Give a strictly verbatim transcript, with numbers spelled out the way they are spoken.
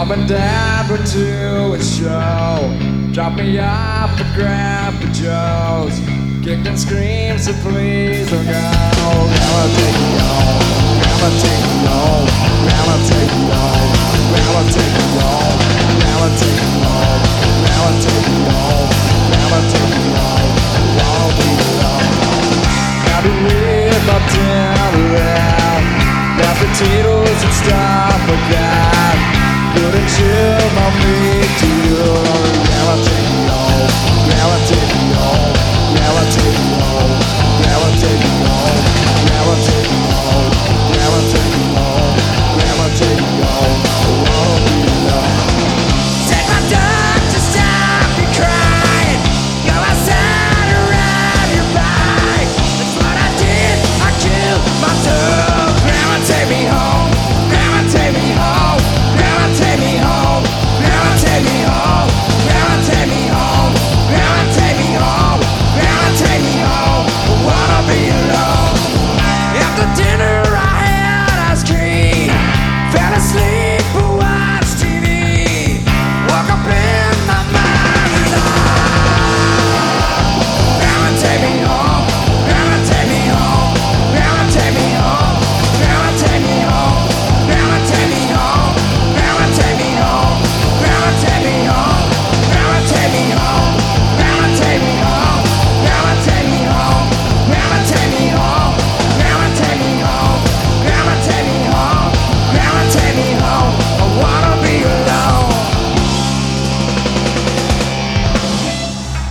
Mom and Dad went to a show, dropped me off at Grandpa Joe's, kicked and screamed, so please don't go. Grandma, take me home. Grandma, take me home. Grandma, take me home. Grandma, take me home. Grandma, take me home. Grandma, take me home. Grandma, take me home. Won't be alone. Now to live up dinner out, got potatoes and stuff like that. Couldn't chill my meat to you. Grandma, take me home. Grandma, take me home. Grandma, take me home.